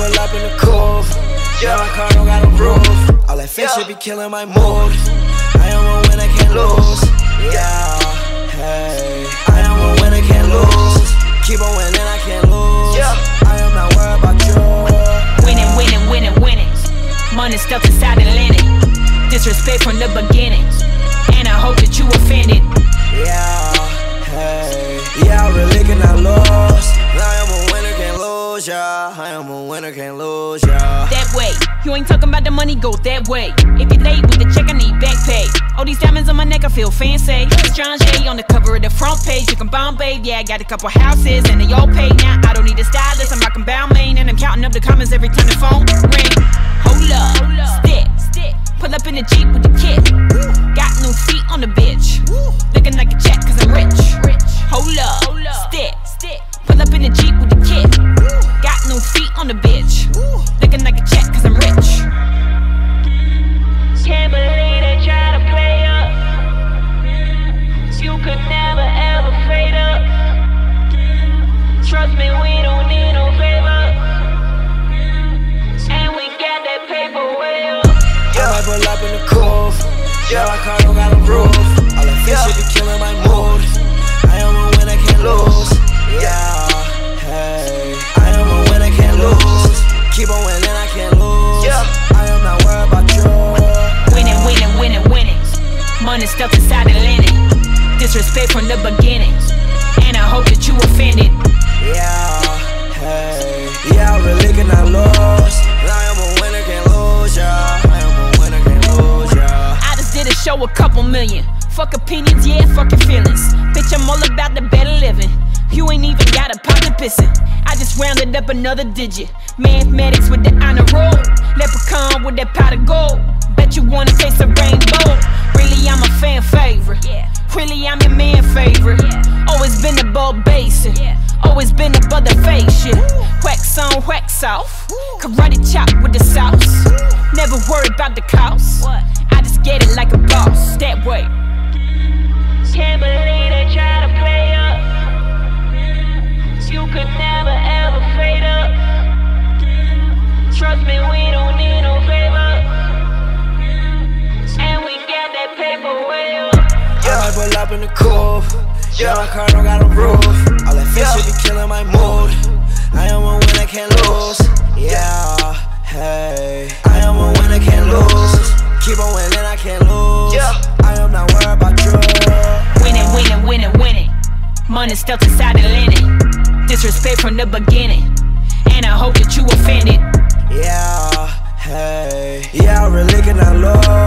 pull up in the coupe. Yeah, my car don't got a roof. All that fake shit be killing my mood. I am a winner, can't lose. Yeah, hey. I am a winner, can't lose. Keep on winning, I can't lose. I am not worried about you. Winning, winning, winning, winning. Money stuffed inside the linen. Disrespect from the beginning. And I hope that you offended. Yeah, hey. Yeah, I really cannot lose. I am a winner, can't lose, yeah. I am a winner, can't lose, yeah. That way, you ain't talking about the money, go that way. If you late with the check, I need back pay. All these diamonds on my neck, I feel fancy. Strange on the cover of the front page. You can bomb, babe, yeah, I got a couple houses and they all paid. Now I don't need a stylist, I'm rocking Balmain. And I'm counting up the comments every time the phone ring. Hold up, stick, pull up in the Jeep with the kid. Got new feet on the bitch. Looking like a check cause I'm rich. Hold up, stick, pull up in the Jeep with the kid. Got new feet on the bitch. Looking like a check cause I'm rich. Can't believe they try to play up. You could never ever fade up. Trust me, we don't need no favor. And we got that paper way up. I might pull up in the coupe. Yeah, my car don't got a roof. All that fake shit be killing my mood. I am a winner, can't lose. Yeah, hey. I am a winner, can't lose. Keep on winning, I can't lose. I am not worried about you. Winning, winning, winning, winning. Money stuffed inside the linen. Disrespect from the beginning. And I hope that you offended. Yeah, hey. Yeah, I really cannot lose. I am a winner, can't lose, yeah. I am a winner, can't lose, yeah. I just did a show, a couple million. Fuck opinions, yeah, fuck your feelings. Bitch, I'm all about the better living. You ain't even got a pot to pissin'. I just rounded up another digit. Mathematics with the honor roll. Leprechaun with that pot of gold. Bet you wanna taste a rainbow. Really, I'm a fan favorite. Really, I'm your man favorite. Always been above basic. Always been above the fake shit. Wax on, wax off. Karate chop with the sauce. Never worry about the cost. I just get it like a boss. That way. Can't believe they try to play up. You could never ever fade up. Trust me, we don't need no favor. And we got that paper way up. I might pull up in the coupe. Yeah, my car don't got a roof. All that fake shit be killing my mood. I am a winner, can't lose. Yeah, hey. I am a winner, can't lose. Keep on winning, I can't lose. I am not worried about you. Winning, winning, winning, winning. Money stuffed inside the linen. Disrespect from the beginning. And I hope that you offended. Yeah, hey. Yeah, I really cannot lose.